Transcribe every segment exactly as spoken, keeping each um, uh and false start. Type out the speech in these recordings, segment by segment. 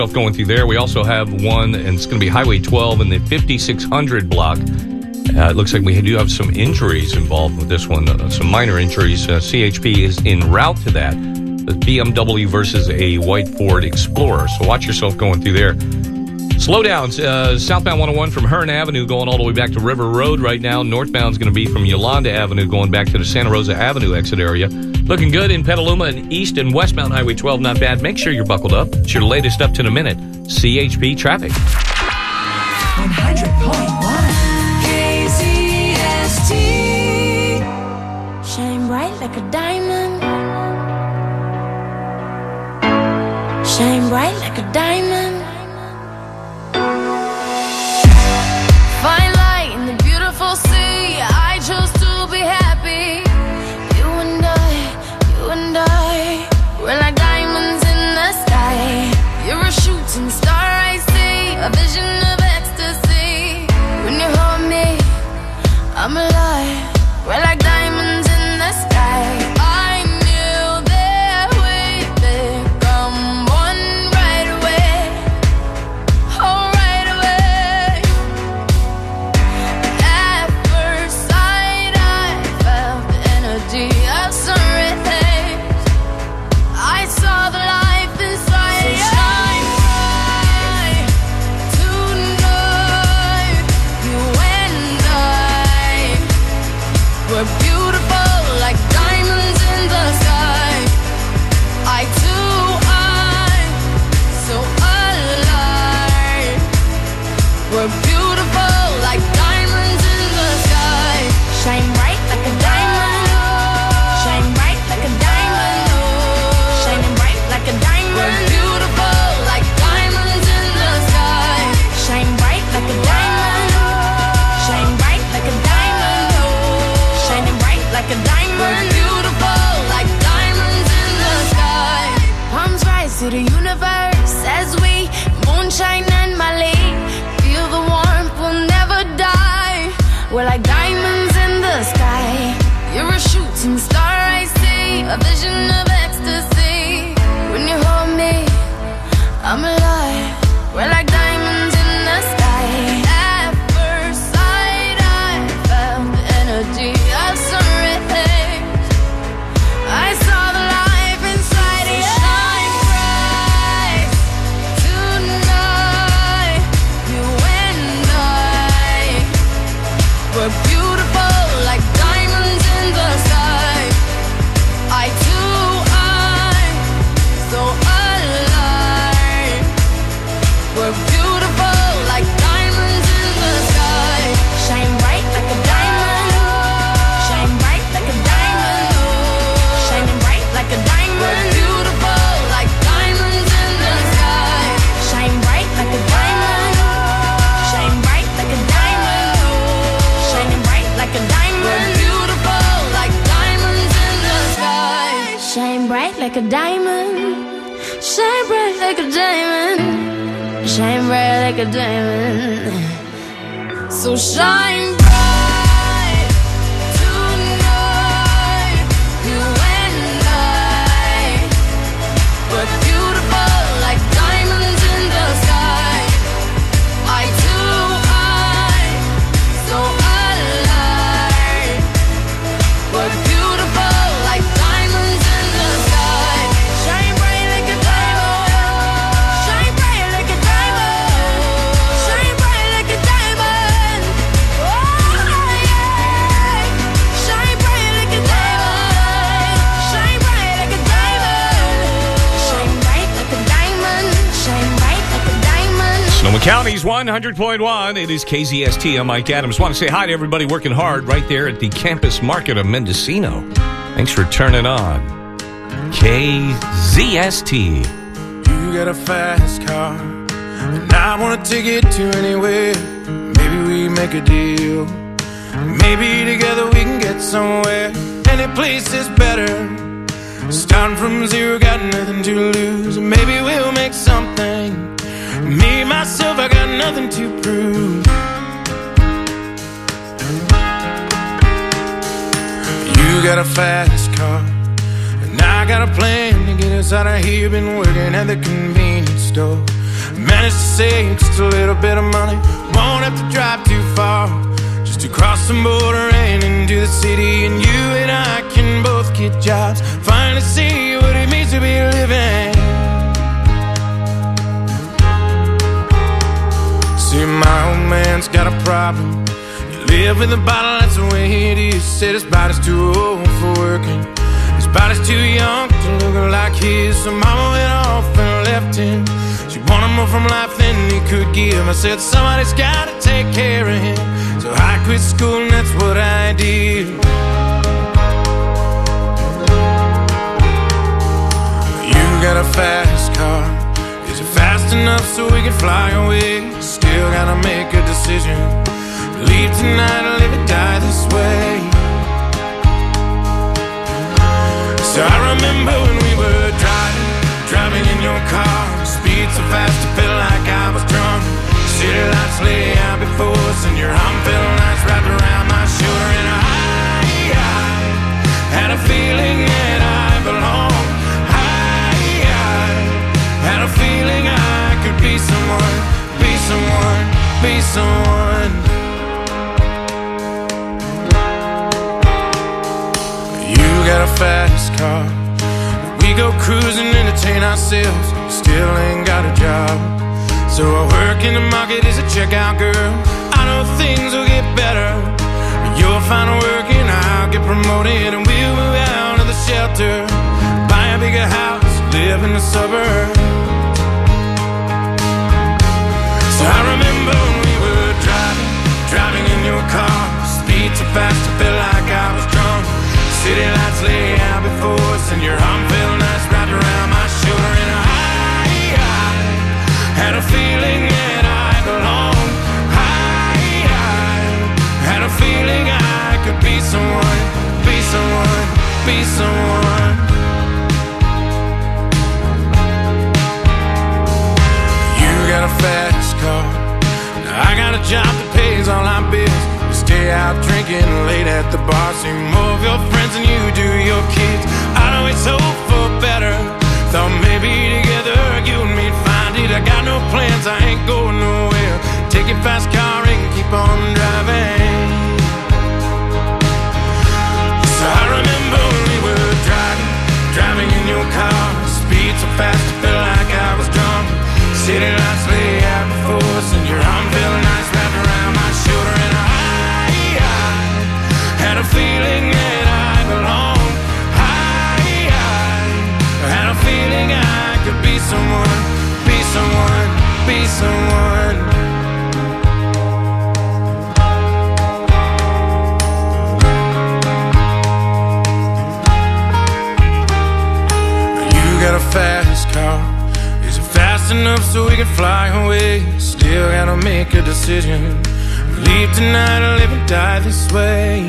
Going through there. We also have one, and it's going to be Highway twelve in the fifty-six hundred block. Uh, it looks like we do have some injuries involved with this one, uh, some minor injuries. Uh, C H P is en route to that. The B M W versus a white Ford Explorer. So watch yourself going through there. Slowdowns, uh, southbound one oh one from Hearn Avenue going all the way back to River Road right now. Northbound is going to be from Yolanda Avenue going back to the Santa Rosa Avenue exit area. Looking good in Petaluma and east and westbound Highway twelve, not bad. Make sure you're buckled up. It's your latest up to the minute C H P traffic. one hundred point one K Z S T. Shine bright like a diamond. Shine bright like a diamond. Fine light in the beautiful sea. I chose to be happy. You and I, you and I, we're like diamonds in the sky. You're a shooting star, I see, a vision of ecstasy. When you hold me, I'm alive. We're like diamonds in the sky. I knew that we'd become one right away. Oh, right away. At first sight, I felt the energy of sun rays. I saw the life inside you. So shine bright tonight. You and I, we're beautiful like diamonds in the sky. I too, I'm so alive. We're beautiful like diamonds in the sky. Shine bright like a diamond. Shine bright like a diamond. Shining bright like a We're diamond. beautiful like diamonds in the sky. Shine bright like a diamond. Shine bright like a diamond. Shining bright like a We're diamond. beautiful like diamonds in the sky. Palms rise to the universe as we moonshine and Mali. Feel the warmth, we'll never die. We're like diamonds in the sky. You're a shooting star, I see, a vision of ecstasy. When you hold me, I'm alive. We're like diamonds in the sky. At first sight, I felt the energy of sun rays. I saw the life inside of you. Shine bright tonight. You and I, we're beautiful like diamonds in the sky. I too, I'm so alive. We're beautiful like diamonds in the sky. Shine bright like a diamond. Shine bright like a diamond. Shining bright like a We're diamond. beautiful like diamonds in the sky. Shine bright like a diamond. Shine bright like a diamond. Shining bright like a We're diamond. beautiful like diamonds in the sky. Shine bright like a diamond. Shine bright like a diamond. Shine bright like a diamond. So shine bright tonight. You and I, we're beautiful like diamonds in the sky. I too, I'm so alive. We're beautiful like diamonds in the sky. Shine bright like a diamond. Shine bright like a diamond. Shine bright like a diamond. Oh yeah. Shine bright like a diamond. Shine bright like a diamond. Shine bright like a diamond. Shine bright like a diamond. Sonoma County's one hundred point one. It is K Z S T. I'm Mike Adams. Want to say hi to everybody working hard right there at the campus market of Mendocino. Thanks for turning on K Z S T. You got a fast car, and I wanna take it to anywhere. Maybe we make a deal. Maybe together we can get somewhere. Any place is better. Starting from zero, got nothing to lose. Maybe we'll make something. Me, myself, I got nothing to prove. You got a fast car, and I got a plan to get us out of here. Been working at the convenience store. Managed to save just a little bit of money. Won't have to drive too far, just to cross the border and into the city. And you and I can both get jobs, finally see what it means to be living. See, my old man's got a problem. You live with a bottle, that's the way it is. Said his body's too old for working, his body's too young to look like his. So mama went off and left him. She wanted more from life than he could give. I said somebody's gotta take care of him, so I quit school and that's what I did. You got a fast car, is it fast enough so we can fly away? Still gotta make a decision, leave tonight or live or die this way. So I remember when we were driving, driving in your car, speed so fast it felt like I was drunk. City lights lay out before us and your arm felt nice wrapped around my shoulder. And I, I had a feeling that I belonged. I, I had a feeling I could be someone, be someone, be someone. You got a fast car, we go cruising, entertain ourselves, still ain't got a job. So I work in the market as a checkout girl. I know things will get better, you'll find work and I'll get promoted, and we'll move out of the shelter, buy a bigger house, live in the suburbs. So I remember when we were driving, driving in your car, speed so fast it felt like I was drunk. City lights lay out before us and your arm felt nice wrapped around my shoulder. And I, I had a feeling that I belonged. I, I had a feeling I could be someone, be someone, be someone. You got a fast car, now I got a job that pays all our bills. We stay out drinking late at the bar, see more of your friends than you do your kids. I know it's hope for better, thought maybe together you and me'd find it. I got no plans, I ain't going nowhere. Take your fast car and keep on driving. So I remember when we were driving, driving in your car, speed so fast it felt like I was drunk. City lights lay out before us and your arm felt nice wrapped around my shoulder. And I, I had a feeling that I belonged. I, I had a feeling I could be someone, be someone, be someone. You got a fast car, is it fast enough so we can fly away? Still gotta make a decision, leave tonight or live and die this way.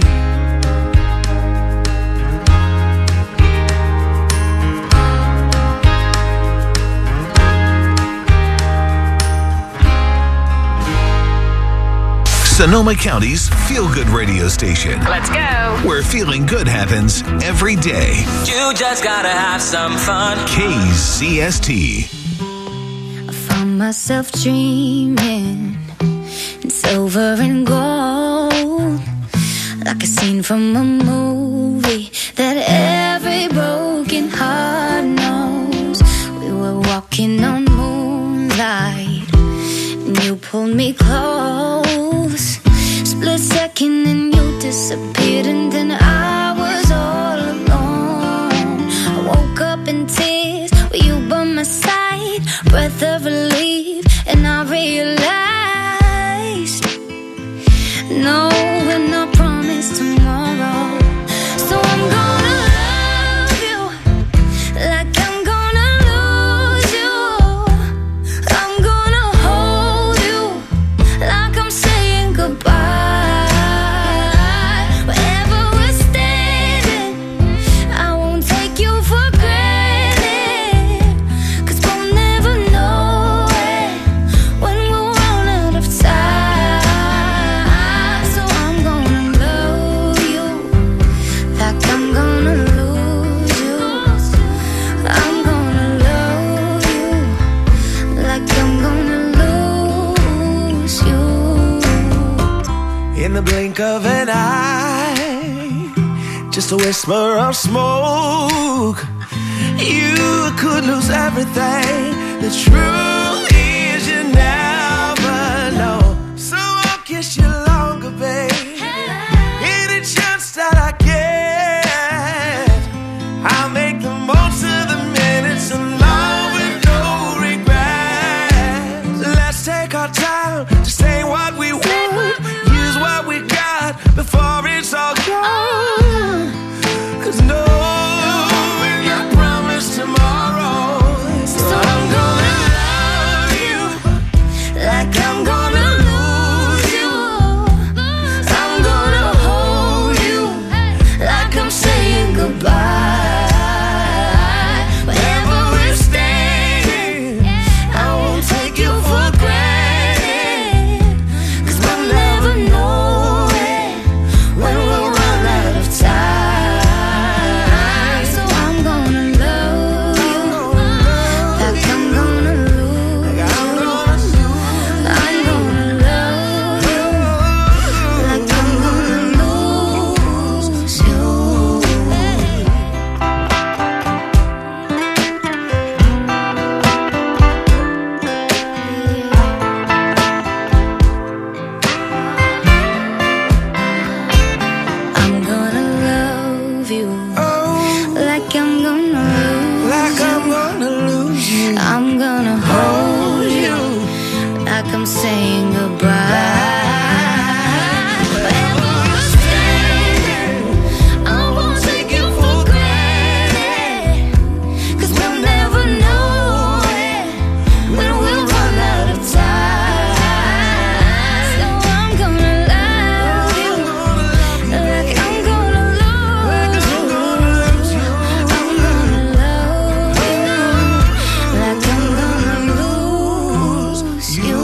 Sonoma County's feel-good radio station. Let's go. Where feeling good happens every day. You just gotta have some fun. K Z S T. I found myself dreaming in silver and gold, like a scene from a movie that every broken heart knows. We were walking on moonlight and you pulled me close. Split second and you disappeared, and then I was all alone. I woke up in tears with you by my side, breath of relief, and I realized no, we're not promised tomorrow. So I'm gonna love you like I'm gonna lose you. I'm gonna hold you like I'm saying goodbye. Wherever we're standing, I won't take you for granted, 'cause we'll never know it when we're in the blink of an eye. Just a whisper of smoke. You could lose everything. The truth is you never know. So I'll kiss you longer, babe. Any chance that I get, I'll make the most of the minutes alone with no regrets. Let's take our time to say what we want, use what we got before it's all gone. Cause no, we're not promised tomorrow. So I'm gonna love you like I'm gonna lose you. I'm gonna hold you like I'm saying goodbye. Wherever we're staying, I won't take you for granted. Cause we'll never know it when we'll run out of time. So I'm gonna love you like I'm gonna lose you. I'm gonna love you like I'm gonna lose you. I'm gonna love you like I'm gonna lose like I'm gonna lose you. I'm gonna hold you like I'm saying goodbye. Wherever we're staying, I won't take you for granted. Cause we'll never know it when we'll run out of time. So I'm gonna love you like I'm gonna lose you. I'm gonna love you like I'm gonna lose you.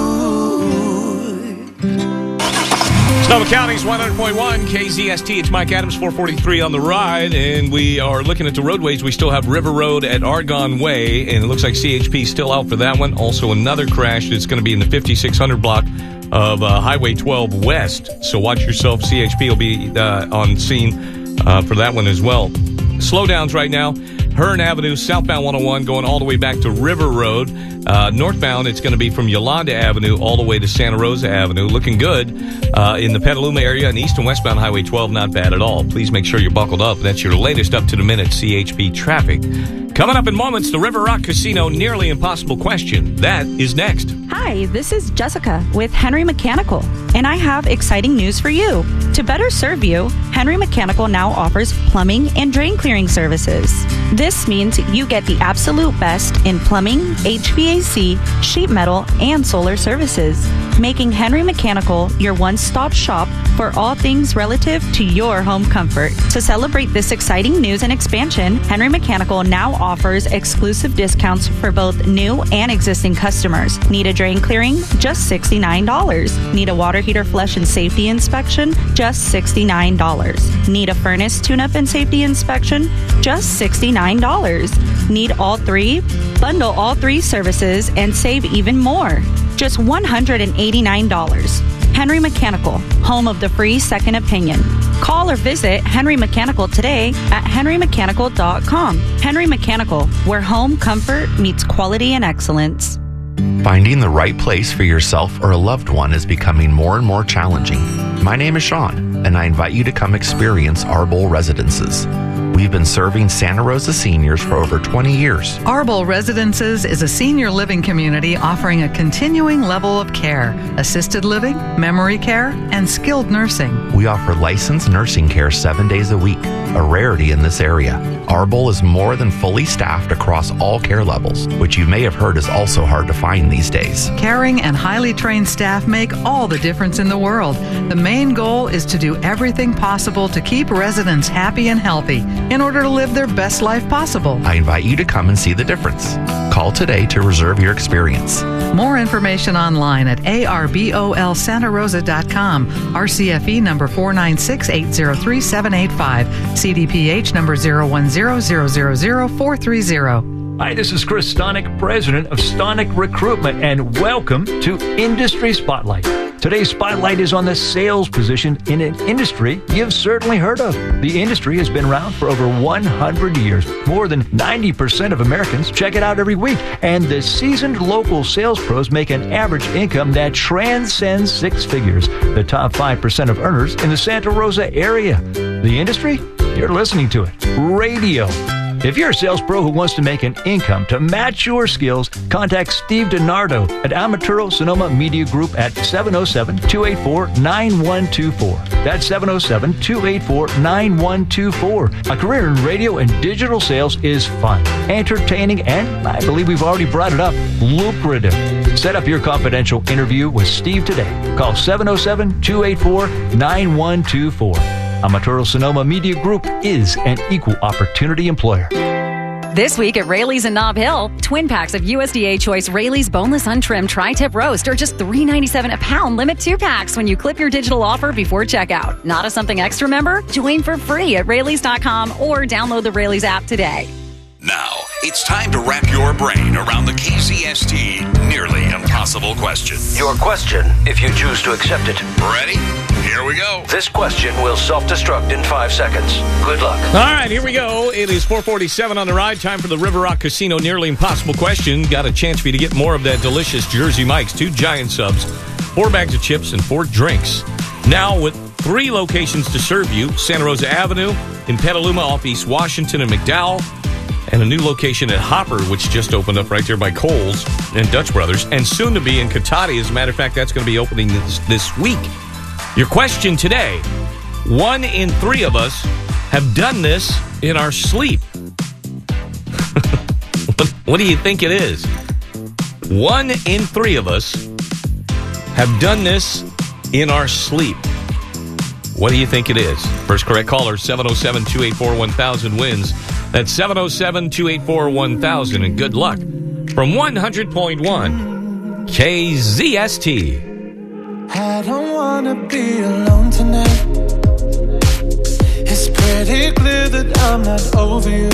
Sonoma County's one hundred point one K Z S T. It's Mike Adams, four forty-three on the ride, and we are looking at the roadways. We still have River Road at Argonne Way, and it looks like C H P still out for that one. Also, another crash that's going to be in the fifty-six hundred block of uh, Highway twelve West. So watch yourself. C H P will be uh, on scene uh, for that one as well. Slowdowns right now. Hearn Avenue, southbound one oh one, going all the way back to River Road. Uh, northbound, it's going to be from Yolanda Avenue all the way to Santa Rosa Avenue. Looking good uh, in the Petaluma area, and east and westbound Highway twelve, not bad at all. Please make sure you're buckled up. That's your latest up-to-the-minute C H P traffic. Coming up in moments, the River Rock Casino Nearly Impossible Question. That is next. Hi, this is Jessica with Henry Mechanical, and I have exciting news for you. To better serve you, Henry Mechanical now offers plumbing and drain clearing services. This means you get the absolute best in plumbing, H V A C, sheet metal, and solar services, making Henry Mechanical your one-stop shop for all things relative to your home comfort. To celebrate this exciting news and expansion, Henry Mechanical now offers exclusive discounts for both new and existing customers. Need a drain clearing? Just sixty-nine dollars. Need a water heater flush and safety inspection? Just sixty-nine dollars. Need a furnace tune-up and safety inspection? Just sixty-nine dollars. Need all three? Bundle all three services and save even more. Just one hundred eighty-nine dollars. Henry Mechanical, home of the free second opinion. Call or visit Henry Mechanical today at henry mechanical dot com. Henry Mechanical, where home comfort meets quality and excellence. Finding the right place for yourself or a loved one is becoming more and more challenging. My name is Sean, and I invite you to come experience Arbol Residences. We've been serving Santa Rosa seniors for over twenty years. Arbol Residences is a senior living community offering a continuing level of care, assisted living, memory care, and skilled nursing. We offer licensed nursing care seven days a week, a rarity in this area. Arbol is more than fully staffed across all care levels, which you may have heard is also hard to find these days. Caring and highly trained staff make all the difference in the world. The main goal is to do everything possible to keep residents happy and healthy in order to live their best life possible. I invite you to come and see the difference. Call today to reserve your experience. More information online at A R B O L Santa Rosa dot com. R C F E number four nine six eight zero three seven eight five. C D P H number zero one zero zero zero zero four three zero. Hi, this is Chris Stonick, president of Stonick Recruitment, and welcome to Industry Spotlight. Today's spotlight is on the sales position in an industry you've certainly heard of. The industry has been around for over one hundred years. More than ninety percent of Americans check it out every week, and the seasoned local sales pros make an average income that transcends six figures. The top five percent of earners in the Santa Rosa area. The industry? You're listening to it. Radio. If you're a sales pro who wants to make an income to match your skills, contact Steve DiNardo at Amaturo Sonoma Media Group at seven oh seven, two eight four, nine one two four. That's seven oh seven, two eight four, nine one two four. A career in radio and digital sales is fun, entertaining, and I believe we've already brought it up, lucrative. Set up your confidential interview with Steve today. Call seven oh seven, two eight four, nine one two four. Amaturo Sonoma Media Group is an equal opportunity employer. This week at Rayleigh's in Nob Hill, twin packs of U S D A Choice Rayleigh's boneless untrimmed tri-tip roast are just three ninety-seven a pound. Limit two packs when you clip your digital offer before checkout. Not a Something Extra member? Join for free at Rayleigh's dot com or download the Rayleigh's app today. Now, it's time to wrap your brain around the K Z S T Nearly Impossible Question. Your question, if you choose to accept it. Ready? Here we go. This question will self-destruct in five seconds. Good luck. All right, here we go. It is four forty-seven on the ride. Time for the River Rock Casino Nearly Impossible Question. Got a chance for you to get more of that delicious Jersey Mike's, two giant subs, four bags of chips, and four drinks. Now with three locations to serve you, Santa Rosa Avenue, in Petaluma off East Washington and McDowell, and a new location at Hopper, which just opened up right there by Kohl's and Dutch Brothers, and soon to be in Cotati. As a matter of fact, that's going to be opening this, this week. Your question today, one in three of us have done this in our sleep. what, what do you think it is? One in three of us have done this in our sleep. What do you think it is? First correct caller, seven oh seven, two eight four, one thousand wins. That's seven oh seven, two eight four, one thousand, and good luck from one hundred point one K Z S T. I don't wanna be alone tonight. It's pretty clear that I'm not over you.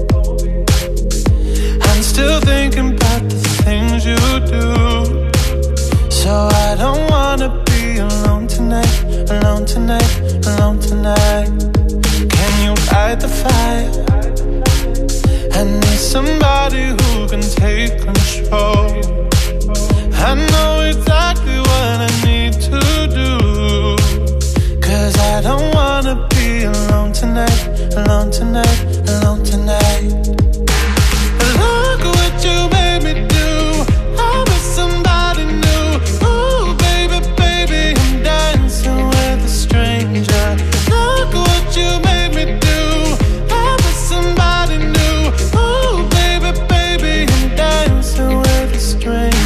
I'm still thinking about the things you do. So I don't wanna be alone tonight. Alone tonight, alone tonight. Can you light the fire? I need somebody who can take control. I know exactly what I need to do. Cause I don't wanna be alone tonight. Alone tonight, alone tonight. Look what you made me do. I'm with somebody new. Ooh, baby, baby, I'm dancing with a stranger. Look what you made me do. I'm with somebody new. Ooh, baby, baby, I'm dancing with a stranger.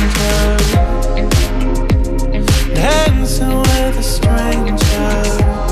Dancing with a stranger.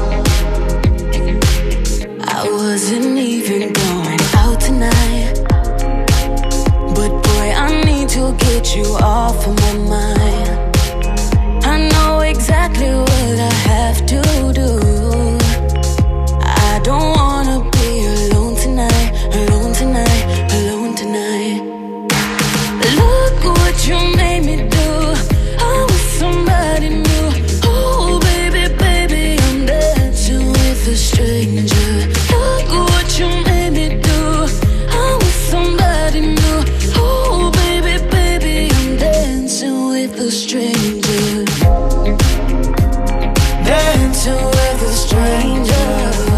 I wasn't even going out tonight, but boy, I need to get you off of my mind. I know exactly what I have to do. I don't wanna be alone tonight. Alone tonight, alone tonight. Look what you made me do. I'm with somebody new. Oh baby, baby, I'm dancing with a stranger. Look what you made me do. I'm with somebody new. Oh baby, baby, I'm dancing with a stranger. Dancing with a stranger.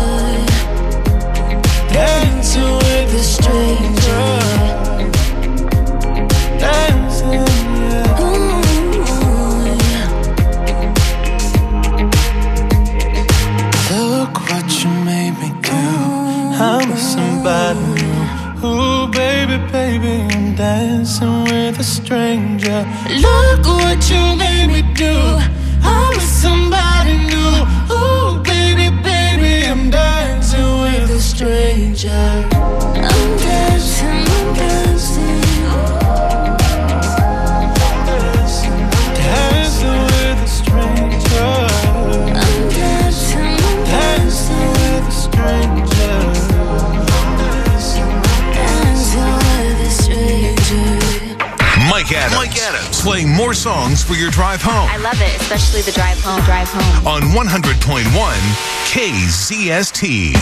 Dancing with a stranger. Dancing, yeah. Ooh, yeah. Look what you made me do. I'm with somebody new. Ooh, baby, baby, I'm dancing with a stranger. Look what you made me do. I'm with somebody new. Ooh, baby, baby, I'm dancing with a stranger. I'm dancing, I'm dancing. Dancing with a stranger. I'm dancing, I'm Dancing with a stranger. dancing with a stranger. Mike Adams. Mike Adams. playing more songs for your drive home. I love it, especially the drive home. Drive home. On one hundred point one K Z S T.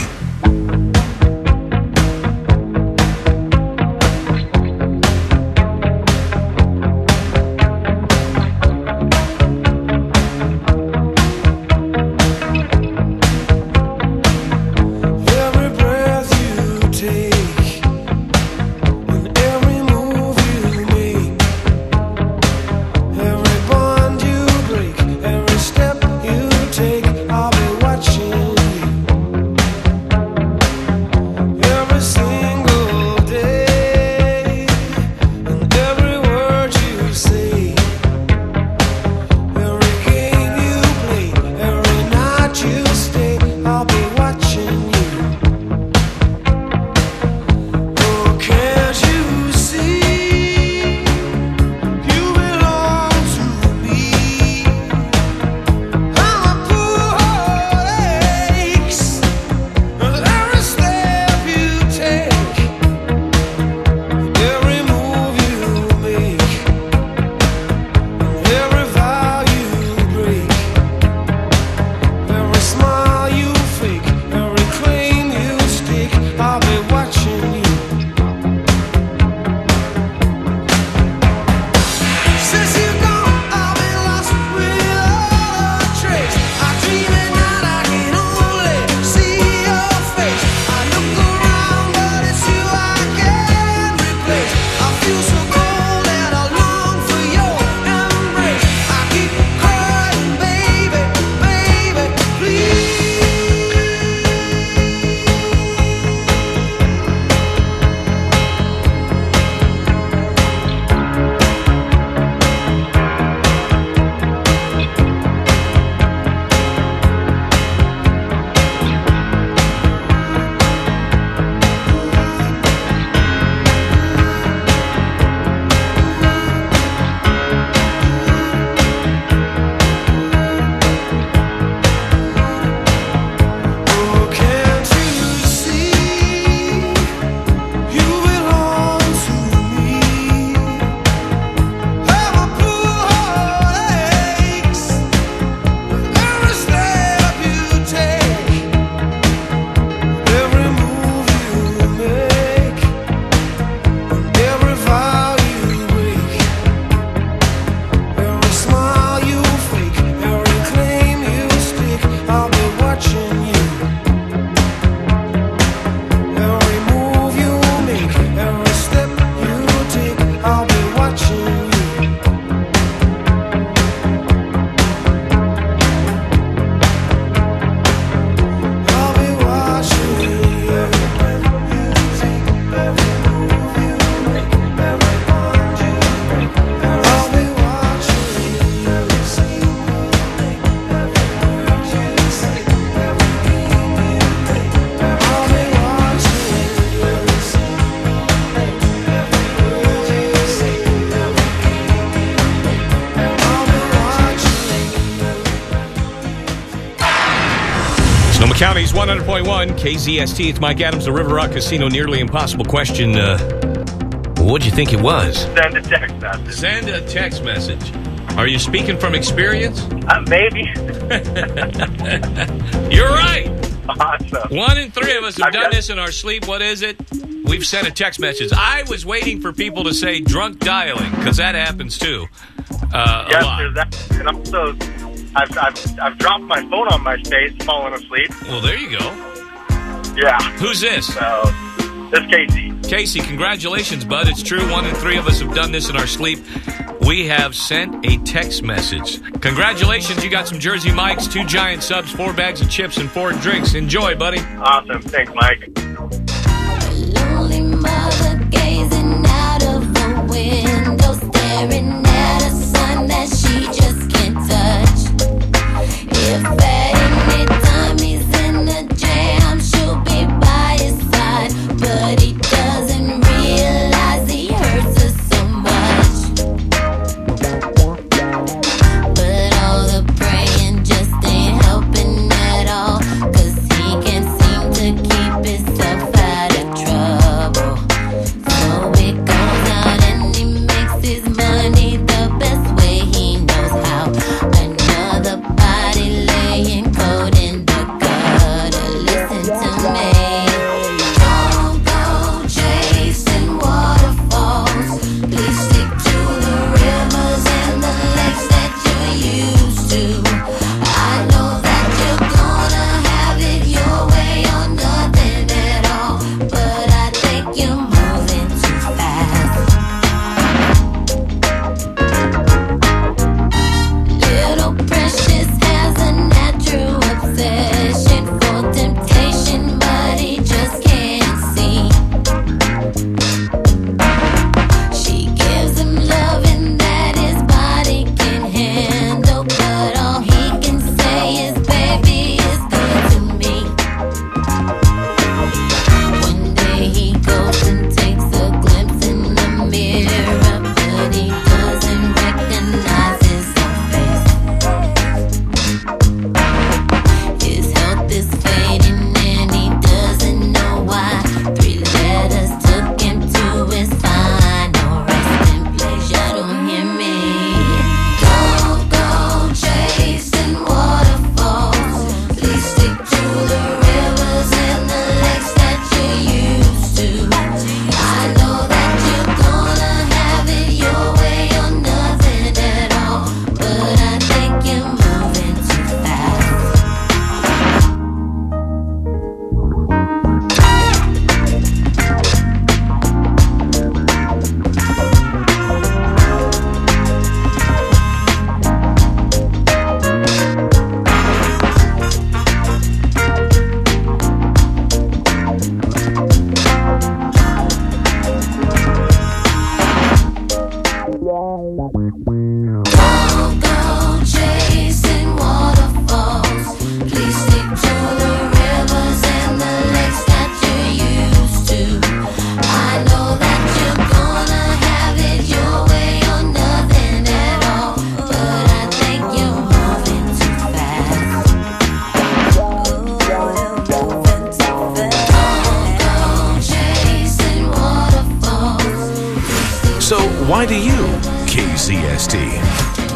County's one hundred point one K Z S T. It's Mike Adams, the River Rock Casino Nearly Impossible question. Uh, what'd you think it was? Send a text message. Send a text message. Are you speaking from experience? Uh, maybe. You're right. Awesome. One in three of us have I've done got- this in our sleep. What is it? We've sent a text message. I was waiting for people to say drunk dialing, because that happens too. Uh, yes, a lot. there's that. And also, I've, I've, I've dropped my phone on my face, fallen asleep. Well, there you go. Yeah. Who's this? So, this is Casey. Casey, congratulations, bud. It's true. One in three of us have done this in our sleep. We have sent a text message. Congratulations. You got some Jersey Mikes, two giant subs, four bags of chips, and four drinks. Enjoy, buddy. Awesome. Thanks, Mike. Lonely mother gazing out of the window, staring at a sun that she just can't touch. If at any time he's in a jam, she'll be by his side, but he doesn't realize he hurts her so much. But all the praying just ain't helping at all, 'cause he can't seem to keep his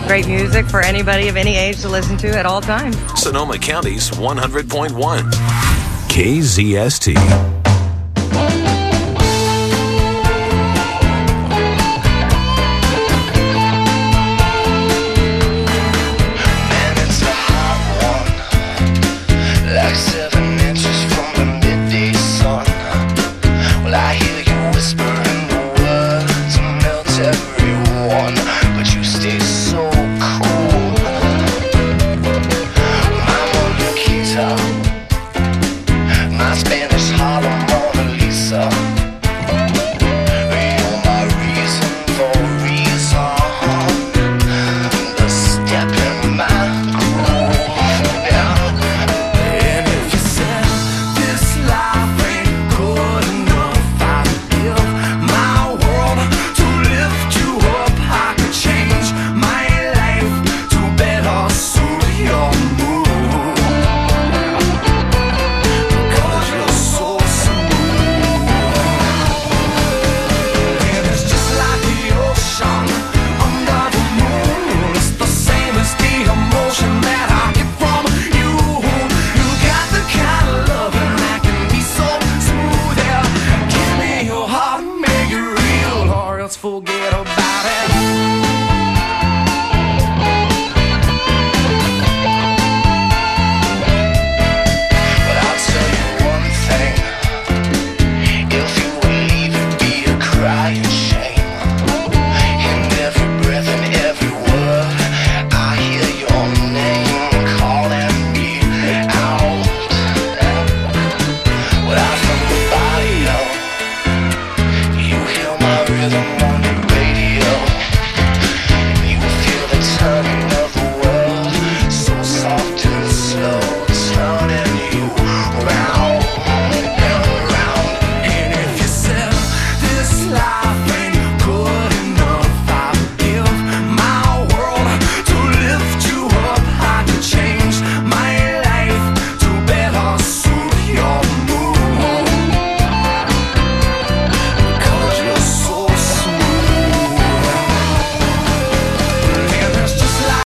Great music for anybody of any age to listen to at all times. Sonoma County's one hundred point one K Z S T.